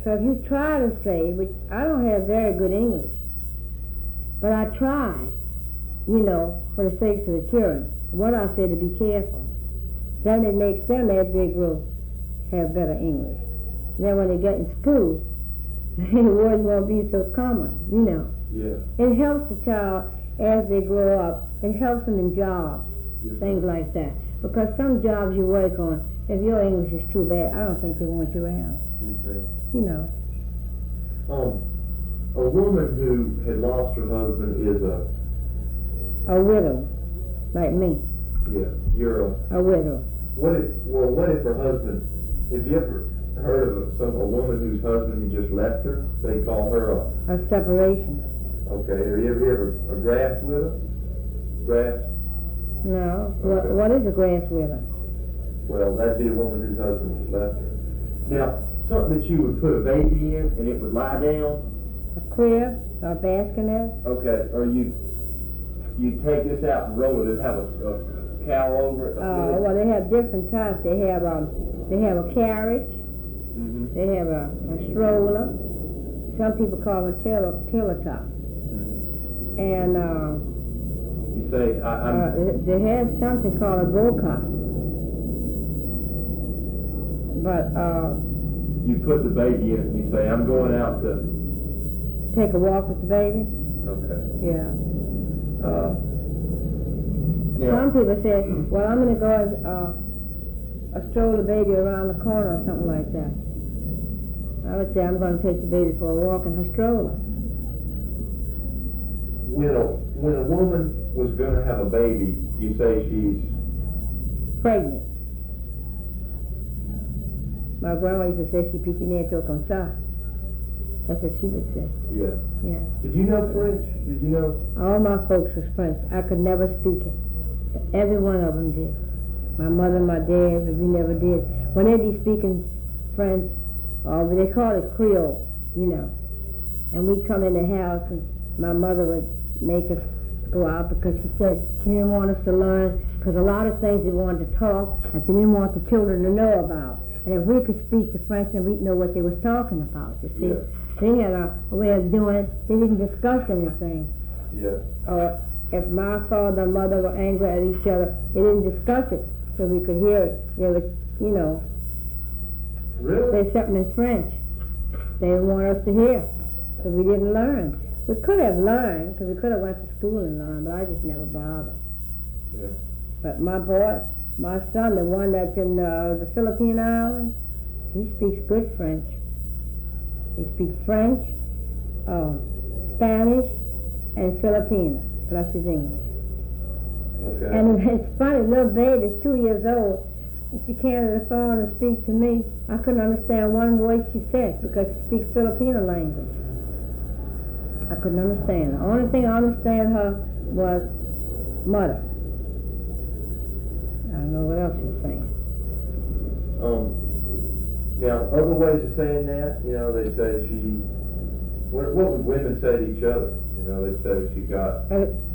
So if you try to say, which I don't have very good English, but I try, you know, for the sakes of the children, what I say to be careful, then it makes them, as they grow, have better English. Then when they get in school, the words won't be so common, you know. Yeah. It helps the child as they grow up. It helps them in jobs, things like that. Because some jobs you work on, if your English is too bad, I don't think they want you around. You know. A woman who had lost her husband is a widow, like me. Yeah, you're a widow. What if her husband? Have you ever heard of a woman whose husband had just left her? They call her a separation. Okay. Have you ever heard of a grass widow? Grass? No. Okay. What is a grass widow? Well, that'd be a woman whose husband has left her. Now, something that you would put a baby in and it would lie down. A crib or a bassinet. Okay. Or you take this out and roll it and have a cow over it. Well, they have different types. They have a carriage. Mm-hmm. They have a stroller. Some people call them a tiller top. Mm-hmm. And you say they have something called a go-kart. But you put the baby in it and you say, I'm going out to take a walk with the baby. Okay. Yeah. Yeah. Some people say, well, I'm going to go stroll the baby around the corner or something like that. I would say I'm going to take the baby for a walk in her stroller. When a woman was going to have a baby, you say she's pregnant. My grandma used to say she piqué neto comme ça. That's what she would say. Yeah. Yeah. Did you know French? Did you know? All my folks was French. I could never speak it. Every one of them did. My mother and my dad, but we never did. When they be speaking French, they call it Creole, you know. And we'd come in the house and my mother would make us go out because she said she didn't want us to learn because a lot of things they wanted to talk that they didn't want the children to know about. And if we could speak the French, then we'd know what they was talking about, you see. Yeah. They had a way of doing it. They didn't discuss anything. Yeah. Or if my father and mother were angry at each other, they didn't discuss it so we could hear it. They would, you know, really? say something in French. They didn't want us to hear, so we didn't learn. We could have learned, because we could have went to school and learned, but I just never bothered. Yeah. But my boy, my son, the one that's in the Philippine Islands, he speaks good French. He speaks French, Spanish, and Filipino, plus his English. Okay. And it's funny, little baby is 2 years old, and she came to the phone and speak to me. I couldn't understand one word she said because she speaks Filipino language. I couldn't understand her. The only thing I understand her was mother. I don't know what else she was saying. Now, other ways of saying that, you know, they say what would women say to each other? You know, they say she got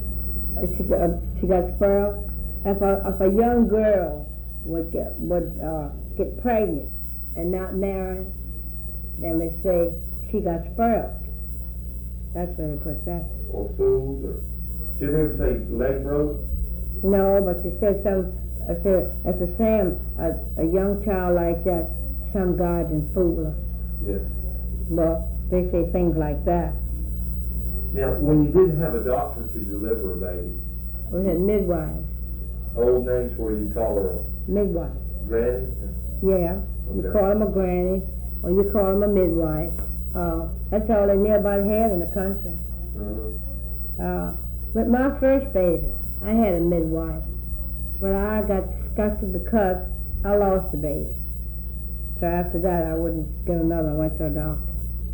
spoiled. If a young girl would get pregnant and not marry, then they say she got spoiled. That's where they put that. Or fooled, or did you ever say leg broke? No, but they said it's the same. A young child like that, some guardian fool her. Yeah. Well, they say things like that. Now, when you didn't have a doctor to deliver a baby, We had midwives. old names where you call her Midwife. granny? Yeah. You Okay. call them a granny, or you call them a midwife. That's all they nearby had in the country. Uh-huh. With my first baby, I had a midwife, but I got disgusted because I lost the baby. So after that, I wouldn't get another. I went to a doctor.